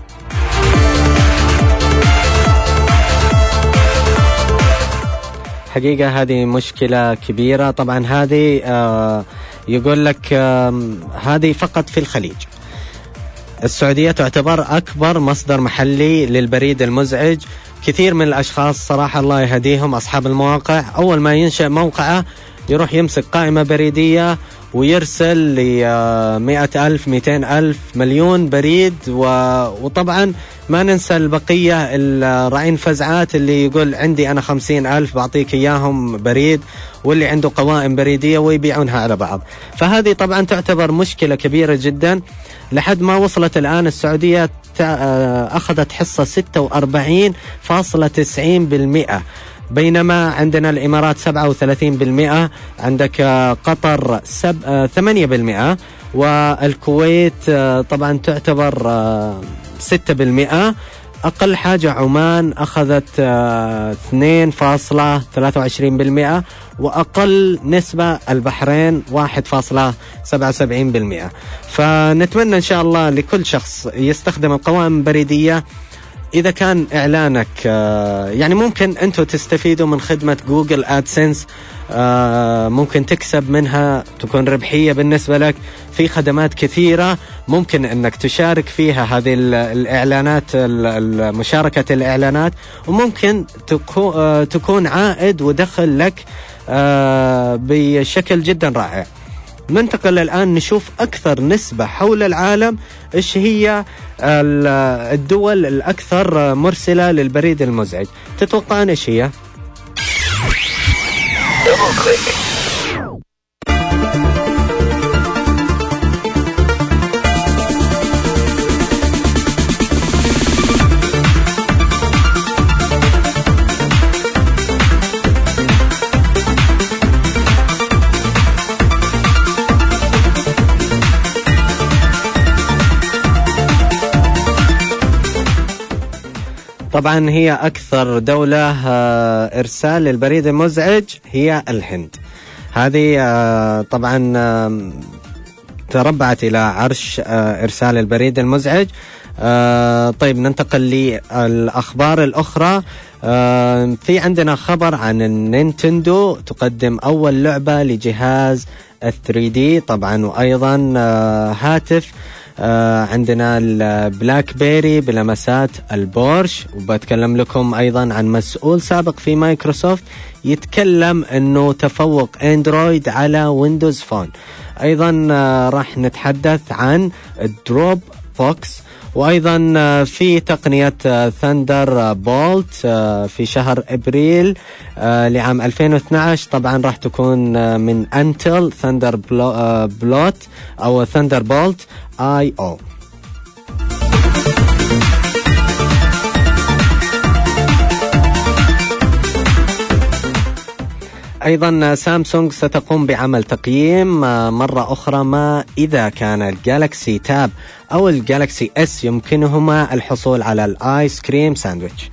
حقيقة هذه مشكلة كبيرة. طبعا هذه آه يقول لك آه هذه فقط في الخليج. السعودية تعتبر أكبر مصدر محلي للبريد المزعج. كثير من الأشخاص صراحة الله يهديهم أصحاب المواقع، أول ما ينشأ موقعه يروح يمسك قائمة بريدية ويرسل لمئة ألف مئتين ألف مليون بريد. وطبعا ما ننسى البقية الرعين فزعات اللي يقول عندي أنا خمسين ألف بعطيك إياهم بريد، واللي عنده قوائم بريدية ويبيعونها على بعض. فهذه طبعا تعتبر مشكلة كبيرة جدا، لحد ما وصلت الآن السعودية أخذت حصة ستة وأربعين فاصلة تسعين بالمئة، بينما عندنا الإمارات سبعة وثلاثين بالمئة، عندك قطر ثمانية بالمئة، والكويت طبعا تعتبر ستة بالمئة. أقل حاجة عمان أخذت اثنين فاصلة ثلاثة وعشرين بالمئة، وأقل نسبة البحرين واحد فاصلة سبعة وسبعين بالمئة. فنتمنى إن شاء الله لكل شخص يستخدم القوائم البريدية، إذا كان إعلانك يعني ممكن أنتوا تستفيدوا من خدمة جوجل آدسنس، ممكن تكسب منها، تكون ربحية بالنسبة لك. في خدمات كثيرة ممكن أنك تشارك فيها هذه الإعلانات، مشاركة الإعلانات، وممكن تكون عائد ودخل لك بشكل جدا رائع. ننتقل الآن نشوف أكثر نسبة حول العالم، إيش هي الدول الأكثر مرسلة للبريد المزعج. تتوقعون إيش هي؟ طبعا هي أكثر دولة آه إرسال للبريد المزعج هي الهند. هذه آه طبعا آه تربعت إلى عرش آه إرسال البريد المزعج. آه طيب ننتقل للأخبار الأخرى. آه في عندنا خبر عن النينتندو تقدم أول لعبة لجهاز ثري دي طبعا، وأيضا آه هاتف آه عندنا البلاك بيري بلمسات البورش. وبتكلم لكم أيضا عن مسؤول سابق في مايكروسوفت يتكلم أنه تفوق اندرويد على ويندوز فون. أيضا آه راح نتحدث عن الدروب بوكس، وأيضا في تقنية ثاندر بولت في شهر أبريل لعام ألفين واثني عشر طبعا راح تكون من انتل ثاندر بلوت أو ثاندر بولت آي أو. أيضا سامسونج ستقوم بعمل تقييم مرة أخرى ما إذا كان الجالكسي تاب أو الجالكسي اس يمكنهما الحصول على الآيس كريم ساندويتش.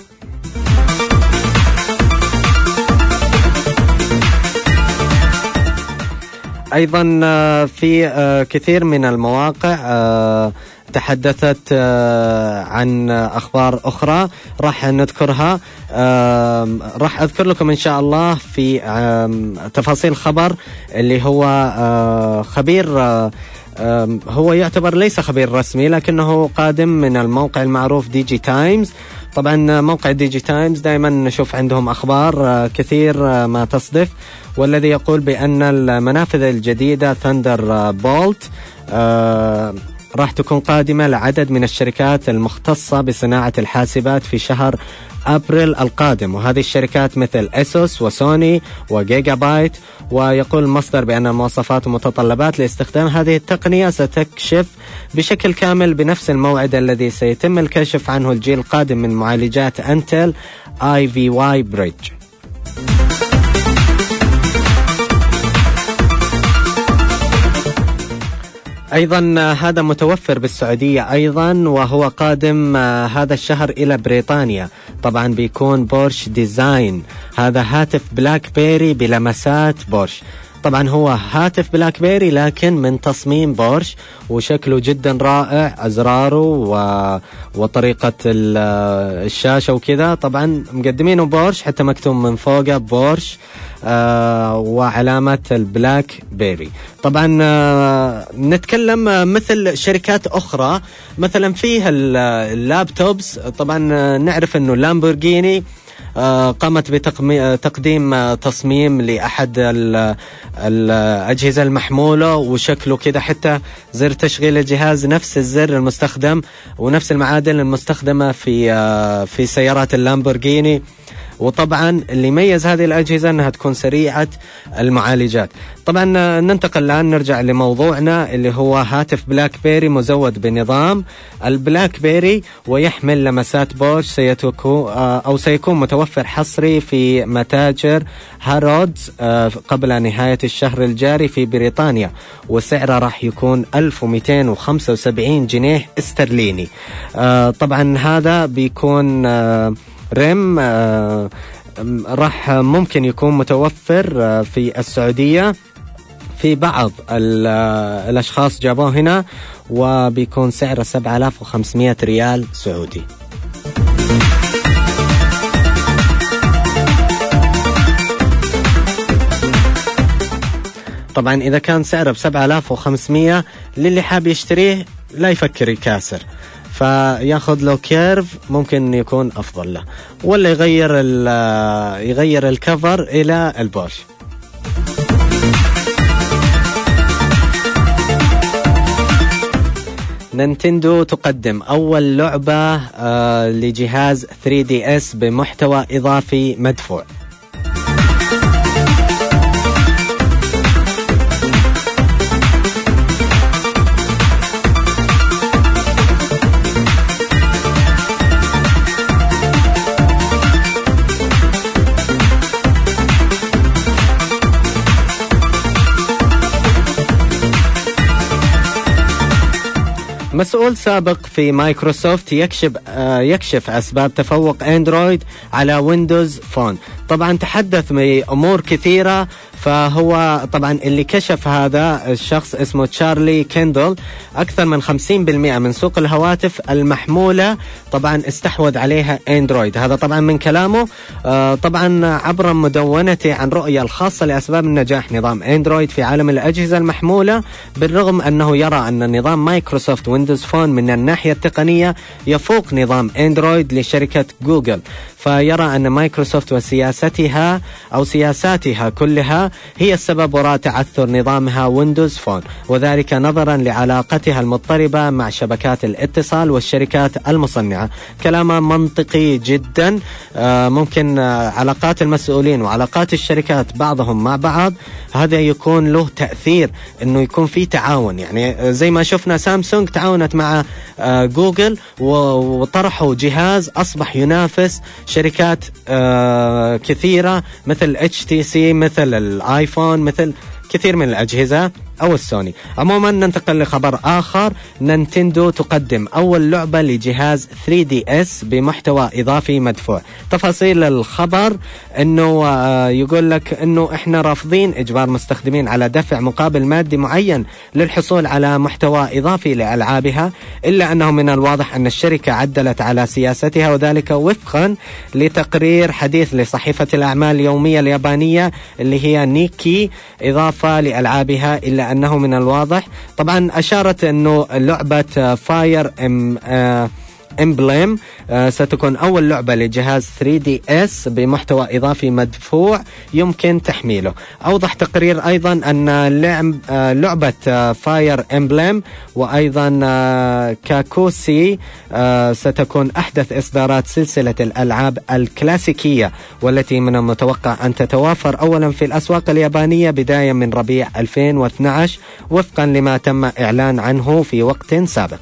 أيضا في كثير من المواقع تحدثت عن أخبار أخرى راح نذكرها. راح أذكر لكم إن شاء الله في تفاصيل خبر اللي هو خبير، هو يعتبر ليس خبير رسمي لكنه قادم من الموقع المعروف ديجي تايمز. طبعا موقع ديجي تايمز دائما نشوف عندهم أخبار كثير ما تصدف، والذي يقول بأن المنافذ الجديدة ثاندر بولت راح تكون قادمة لعدد من الشركات المختصة بصناعة الحاسبات في شهر أبريل القادم، وهذه الشركات مثل أسوس وسوني وجيجا بايت. ويقول المصدر بأن المواصفات ومتطلبات لاستخدام هذه التقنية ستكشف بشكل كامل بنفس الموعد الذي سيتم الكشف عنه الجيل القادم من معالجات انتل اي في واي بريدج. أيضا هذا متوفر بالسعودية أيضا، وهو قادم هذا الشهر إلى بريطانيا. طبعا بيكون بورش ديزاين، هذا هاتف بلاك بيري بلمسات بورش. طبعا هو هاتف بلاك بيري لكن من تصميم بورش، وشكله جدا رائع، أزراره و... وطريقة الشاشة وكذا طبعا مقدمينه بورش، حتى مكتوب من فوقه بورش آه وعلامة البلاك بيري. طبعا آه نتكلم مثل شركات أخرى مثلا فيها اللابتوبس. طبعا آه نعرف أنه لامبورغيني آه قامت بتقديم تصميم لأحد الأجهزة المحمولة، وشكله كده حتى زر تشغيل الجهاز نفس الزر المستخدم ونفس المعادن المستخدمة في آه في سيارات اللامبورغيني. وطبعا اللي يميز هذه الأجهزة أنها تكون سريعة المعالجات. طبعا ننتقل الآن نرجع لموضوعنا اللي هو هاتف بلاك بيري مزود بنظام البلاك بيري ويحمل لمسات بورش، سيتكون أو سيكون متوفر حصري في متاجر هارودز قبل نهاية الشهر الجاري في بريطانيا، وسعره راح يكون ألف ومئتين وخمسة وسبعين جنيه استرليني. طبعا هذا بيكون ريم آه راح ممكن يكون متوفر آه في السعودية، في بعض الأشخاص جابوه هنا، وبيكون سعره سبعة آلاف وخمسمئة ريال سعودي. طبعا إذا كان سعره بسبعة آلاف وخمسمئة للي حاب يشتريه لا يفكر يكاسر، فياخذ له كيرف ممكن يكون أفضل له، ولا يغير يغير الكفر إلى البورش. نينتندو تقدم أول لعبة آه لجهاز ثري دي إس بمحتوى إضافي مدفوع. مسؤول سابق في مايكروسوفت يكشف آه يكشف أسباب تفوق أندرويد على ويندوز فون. طبعا تحدث بأمور كثيرة، فهو طبعا اللي كشف هذا الشخص اسمه تشارلي كيندل. أكثر من خمسين بالمئة من سوق الهواتف المحمولة طبعا استحوذ عليها أندرويد. هذا طبعا من كلامه آه طبعا عبر مدونته عن رؤية الخاصة لأسباب النجاح نظام أندرويد في عالم الأجهزة المحمولة، بالرغم أنه يرى أن نظام مايكروسوفت ويندوز فون من الناحية التقنية يفوق نظام أندرويد لشركة جوجل. فيرى أن مايكروسوفت وسياستها أو سياساتها كلها هي السبب وراء تعثر نظامها ويندوز فون، وذلك نظرا لعلاقتها المضطربة مع شبكات الاتصال والشركات المصنعة. كلام منطقي جدا. ممكن علاقات المسؤولين وعلاقات الشركات بعضهم مع بعض هذا يكون له تأثير، أنه يكون في تعاون. يعني زي ما شفنا سامسونج تعاونت مع جوجل وطرحوا جهاز أصبح ينافس شركات كثيرة مثل اتش تي سي، مثل الايفون، مثل كثير من الأجهزة أو السوني. عموما ننتقل لخبر آخر. نينتندو تقدم أول لعبة لجهاز ثري دي إس بمحتوى إضافي مدفوع. تفاصيل الخبر أنه يقول لك أنه إحنا رافضين إجبار مستخدمين على دفع مقابل مادي معين للحصول على محتوى إضافي لألعابها، إلا أنه من الواضح أن الشركة عدلت على سياستها، وذلك وفقا لتقرير حديث لصحيفة الأعمال اليومية اليابانية اللي هي نيكي، إضافة لألعابها، إلا أنه من الواضح طبعا أشارت أنه لعبة فاير ام آه امبليم آه ستكون أول لعبة لجهاز ثري دي إس بمحتوى إضافي مدفوع يمكن تحميله. أوضح تقرير أيضا أن لعب آه لعبة آه فاير امبليم وأيضا آه كاكوسي آه ستكون أحدث إصدارات سلسلة الألعاب الكلاسيكية، والتي من المتوقع أن تتوافر أولا في الأسواق اليابانية بداية من ربيع ألفين واثني عشر وفقا لما تم إعلان عنه في وقت سابق.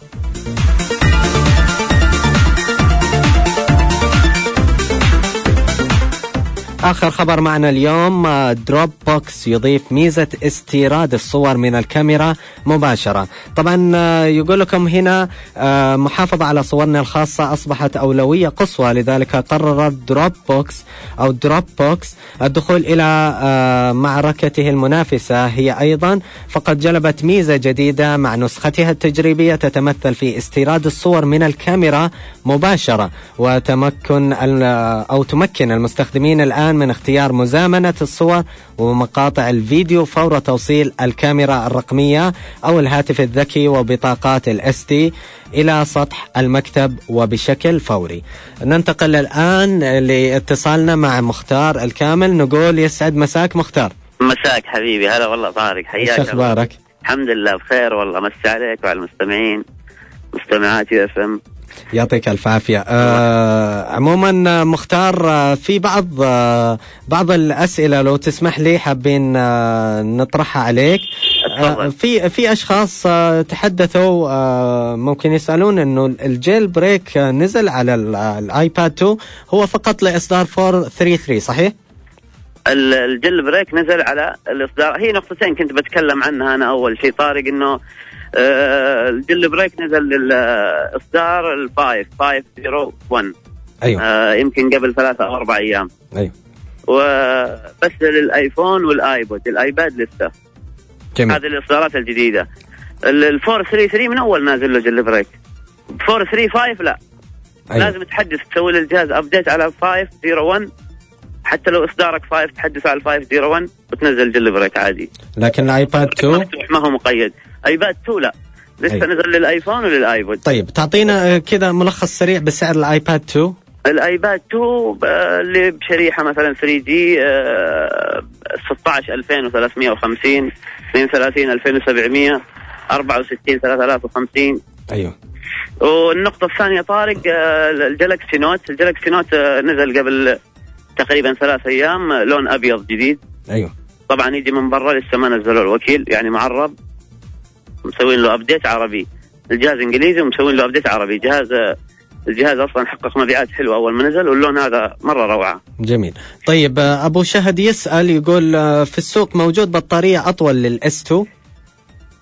آخر خبر معنا اليوم، دروب بوكس يضيف ميزة استيراد الصور من الكاميرا مباشرة. طبعا يقول لكم هنا محافظة على صورنا الخاصة أصبحت أولوية قصوى، لذلك قررت دروب بوكس أو دروب بوكس الدخول إلى معركته المنافسة هي أيضا، فقد جلبت ميزة جديدة مع نسختها التجريبية تتمثل في استيراد الصور من الكاميرا مباشرة، وتمكن أو تمكن المستخدمين الآن من اختيار مزامنة الصور ومقاطع الفيديو فور توصيل الكاميرا الرقمية أو الهاتف الذكي وبطاقات الاس دي إلى سطح المكتب وبشكل فوري. ننتقل الآن لاتصالنا مع مختار الكامل. نقول يسعد مساك مختار. مساك حبيبي. هلا والله طارق، حياك. ايش اخبارك؟ الحمد لله بخير والله. مسي عليك وعلى المستمعين مستمعات يو اف ام. يعطيك الف عافيه. آه عموما مختار، آه في بعض آه بعض الاسئله لو تسمح لي حابين آه نطرحها عليك. آه في في اشخاص آه تحدثوا آه ممكن يسالون انه الجيل بريك آه نزل على الايباد تو هو فقط لاصدار فور ثري ثري، صحيح؟ الجيل بريك نزل على الاصدار. هي نقطتين كنت بتكلم عنها انا. اول شيء طارق انه آه الجيل بريك نزل للاصدار الفايف فايف زيرو ون. ايوه. آه يمكن قبل ثلاثة او اربع ايام. ايوه. وبس للايفون والايبود، الايباد لسه. جميل. هذه الاصدارات الجديده. الفور ثري ثري من اول نازل له جيل بريك. فور ثري فايف لا. أيوة. لازم تحدث تسوي للجهاز ابديت على فايف زيرو ون، حتى لو اصدارك فايف تحدث على فايف زيرو ون وتنزل جيل بريك عادي. لكن الايباد تو ما هو مقيد. ايباد تو لا، لسه أيوة. نزل للايفون وللايبود. طيب تعطينا كذا ملخص سريع بسعر الايباد تو. الايباد تو اللي بشريحه مثلا ثري جي ستة عشر ألفين وثلاثمية وخمسين، اثنين وثلاثين ألفين وسبعمية، أربعة وستين ثلاثة آلاف وخمسين. ايوه. والنقطه الثانيه طارق، الجالكسي نوت. الجالكسي نوت نزل قبل تقريبا ثلاث ايام، لون ابيض جديد. ايوه. طبعا يجي من برا، لسه ما نزلوا الوكيل، يعني معرب، مسوين له ابديت عربي. الجهاز انجليزي ومسوين له ابديت عربي. جهاز الجهاز اصلا حقق مبيعات حلوه اول ما نزل، واللون هذا مره روعه. جميل. طيب ابو شهد يسال يقول في السوق موجود بطاريه اطول للاس تو؟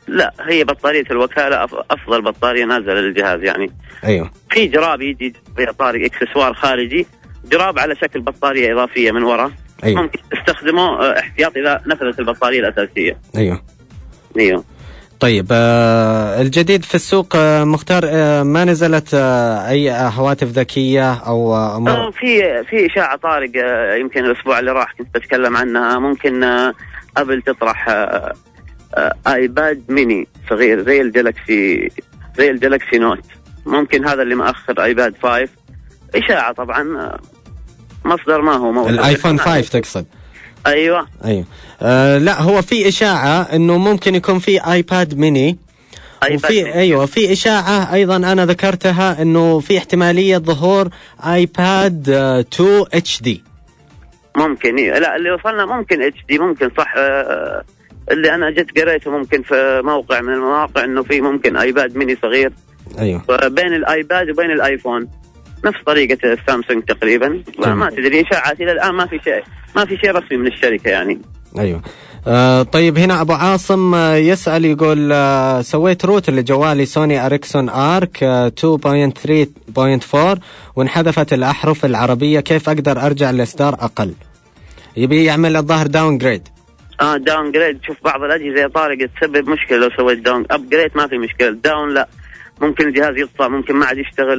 لا، هي بطارية الوكالة أفضل بطارية نازلة للجهاز يعني. أيوه. في جراب يجي بطاري إكسسوار خارجي، جراب على شكل بطارية إضافية من وراء. أيوه. ممكن تستخدمه احتياطي إذا نفذت البطارية الأساسية. أيوه. أيوه. طيب آه الجديد في السوق آه مختار، آه ما نزلت آه أي هواتف ذكية أو آه في في إشاعة طارق، آه يمكن الأسبوع اللي راح كنت بتكلم عنها. ممكن آه أبل تطرح آه آه آيباد ميني صغير زي الجالكسي زي الجالكسي نوت. ممكن هذا اللي مأخر آيباد فايف. إشاعة طبعا، آه مصدر ما هو موجود. الآيفون فايف تقصد؟ أيوة. أيوة. آه لا، هو في إشاعة إنه ممكن يكون في آيباد ميني. وفي أيوة في إشاعة أيضا أنا ذكرتها إنه في احتمالية ظهور آيباد تو اتش دي. ممكن إيه. لا، اللي وصلنا ممكن اتش دي، ممكن صح. آه اللي أنا جت قريته ممكن في موقع من المواقع إنه في ممكن آيباد ميني صغير. أيوة. بين الآيباد وبين الآيفون نفس طريقة السامسونج تقريبا. ما تدري، إشاعات إلى الآن ما في شيء ما في شيء رسمي من الشركة يعني. أيوة. آه طيب هنا أبو عاصم آه يسأل يقول آه سويت روت لجوالي سوني أريكسون آرك آه تو بوينت ثري بوينت فور وانحذفت الأحرف العربية، كيف أقدر أرجع لإصدار أقل؟ يبي يعمل الظاهر داون جريد. آه داون جريد. شوف بعض الأجهزة يا طارق تسبب مشكلة لو سويت داون. أب جريد ما في مشكلة، داون لا، ممكن الجهاز يطفى، ممكن ما عاد يشتغل.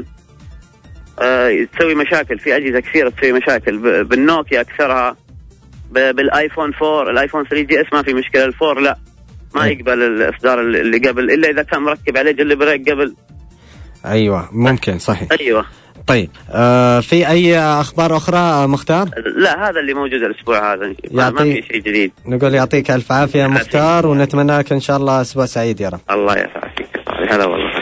آه تسوي مشاكل في أجهزة كثيرة، تسوي مشاكل بالنوكيا أكثرها، بالايفون فور، الايفون ثري جي اس ما في مشكله. الفور لا، ما أي. يقبل الاصدار اللي قبل الا اذا كان مركب عليه جل بريك قبل. ايوه ممكن صحيح. ايوه. طيب آه في اي اخبار اخرى مختار؟ لا، هذا اللي موجود الاسبوع هذا، يعطي... ما في شيء جديد. نقول يعطيك الف عافيه مختار، ونتمنى لك ان شاء الله اسبوع سعيد يا رب. الله يعافيك. هلا والله.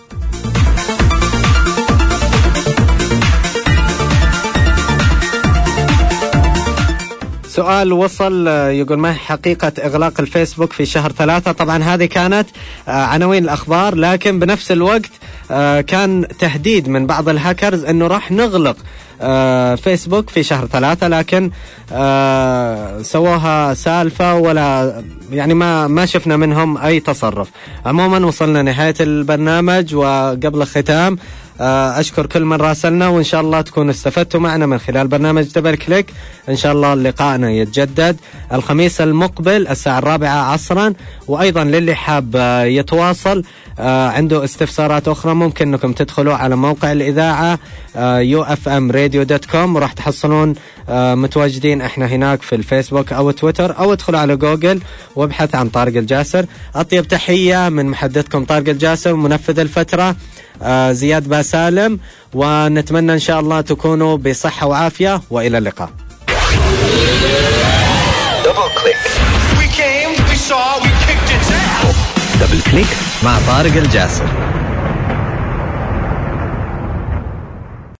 سؤال وصل يقول ما حقيقة إغلاق الفيسبوك في شهر ثلاثة؟ طبعا هذه كانت عناوين الأخبار، لكن بنفس الوقت كان تهديد من بعض الهاكرز أنه راح نغلق فيسبوك في شهر ثلاثة، لكن سووها سالفة ولا يعني ما ما شفنا منهم أي تصرف. عموما وصلنا نهاية البرنامج، وقبل الختام أشكر كل من راسلنا، وإن شاء الله تكونوا استفدتوا معنا من خلال برنامج دبل كليك. إن شاء الله لقاءنا يتجدد الخميس المقبل الساعة الرابعة عصرا. وأيضا للي حاب يتواصل عنده استفسارات أخرى ممكن أنكم تدخلوا على موقع الإذاعة يو اف ام راديو دوت كوم، وراح تحصلون متواجدين احنا هناك في الفيسبوك أو تويتر، أو ادخلوا على جوجل وابحث عن طارق الجاسر. أطيب تحية من محدثكم طارق الجاسر، منفذ الفترة آه زياد باسالم، ونتمنى إن شاء الله تكونوا بصحة وعافية، وإلى اللقاء. دبل كليك مع طارق الجاسر.